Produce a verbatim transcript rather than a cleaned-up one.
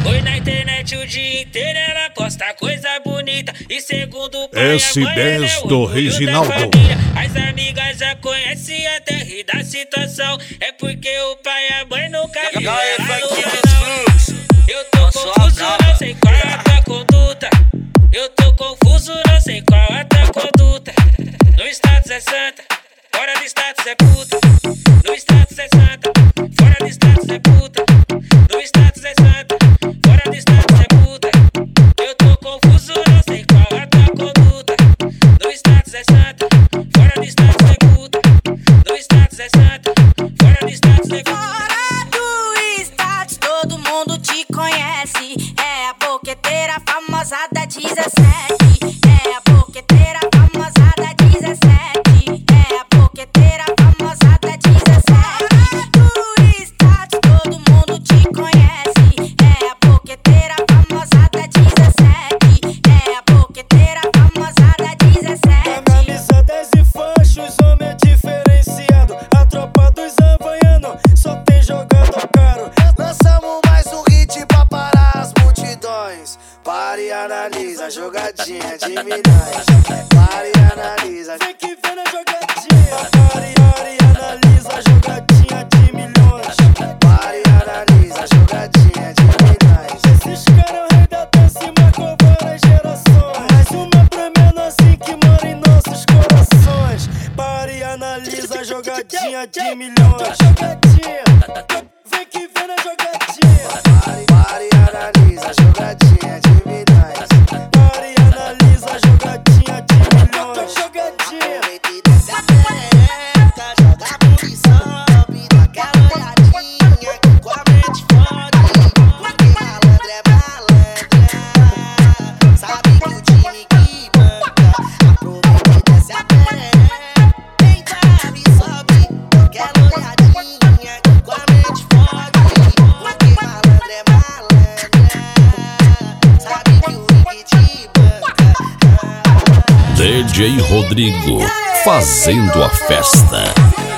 Oi na internet o dia inteiro, ela posta coisa bonita. E segundo o pai, S a mãe, ela é o do orgulho Reginaldo. da família. As amigas já conhecem até rir da situação. É porque o pai e a mãe nunca viu ela no canal. Eu tô confuso, não sei qual é a tua conduta. Eu tô confuso, não sei qual é a tua conduta. No status é santa, fora do status é puta. No status é santa, fora do status é puta. No status é santa, fora do status é puta. Eu tô confuso, não sei qual é a tua conduta. No status é santa, fora do status é puta. No status é santa, fora do status é puta. Fora do status, todo mundo te conhece. É a boqueteira famosa da dezessete. É a boqueteira famosa da dezessete. É a boqueteira famosa da dezessete. Fora do status, todo mundo te conhece. É a boqueteira famosa da dezessete. É a boqueteira famosa da dezessete. Camisa dez e fachos, homem é diferenciado. A tropa dos havaianos só tem jogando caro. Lançamos mais um hit pra parar as multidões. Pare e analisa a jogadinha de milhões. Pare e analisa. Vem que vem na jogadinha. Pare, pare e analisa a jogadinha de milhões. Pare e analisa a jogadinha de milhões. Esses caras é o rei da dança e marcou várias gerações. Mais uma pra menor assim que mora em nossos corações. Pare e analisa a jogadinha de milhões. Jogadinha. Vem que vem na jogadinha. Pare, pare e analisa a jogadinha de milhões. Pare e analisa a jogadinha de milhões. Jogadinha. Desce a perereca, joga a bunda e sobe. Daquela olhadinha que com a mente fode. Porque malandro é malandra. Sabe que o time que banca. Aproveita e desce a perereca. Vem cá, me sobe. Daquela olhadinha que com a mente fode. Porque malandro é malandra. Sabe que o ringue te banca. D J Rodrigo fazendo a festa.